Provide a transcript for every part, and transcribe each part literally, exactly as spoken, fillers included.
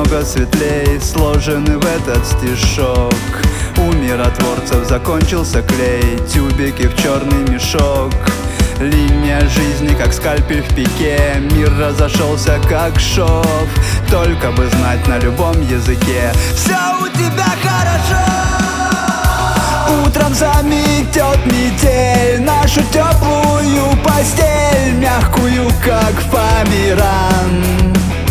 намного светлей сложены в этот стишок. У миротворцев закончился клей, тюбики в черный мешок. Линия жизни, как скальпель в пике, мир разошелся, как шов. Только бы знать на любом языке: все у тебя хорошо. Утром заметет метель нашу теплую постель, мягкую, как фоамиран.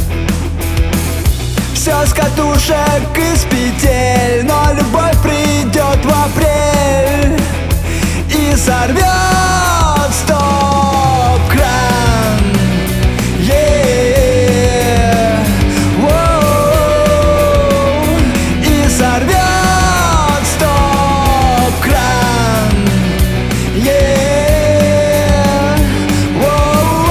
Все с катушек и с петель, но любовь придет в апрель и сорвет стоп-кран. Yeah. Воу. И сорвет стоп-кран. Yeah. Воу.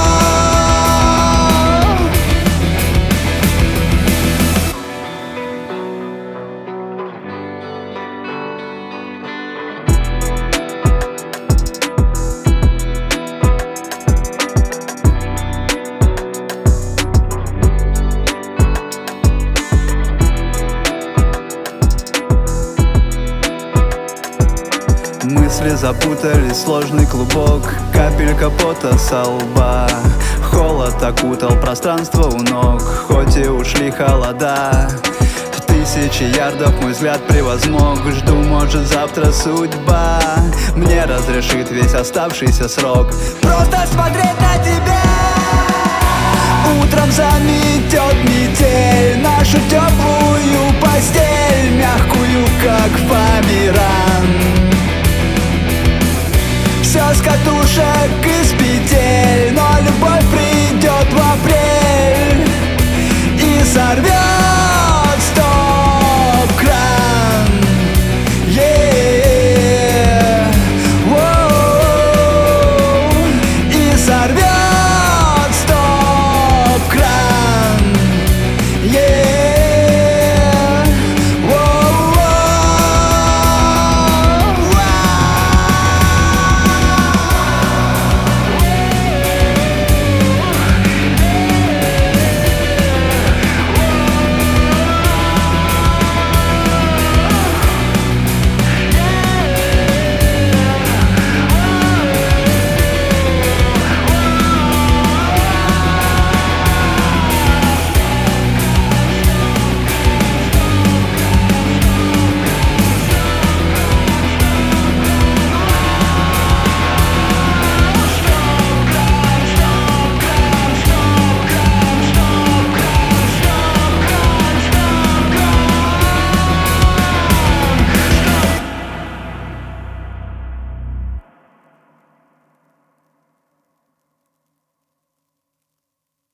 Мысли запутались, сложный клубок, капелька пота со лба. Холод окутал пространство у ног, хоть и ушли холода. В тысячи ярдов мой взгляд превозмог. Жду, может, завтра судьба мне разрешит весь оставшийся срок просто смотреть на тебя. Утром заметет метель нашу теплую постель, мягкую, как фоамиран. Все с катушек и с петель, но любовь придет в апрель и сорвет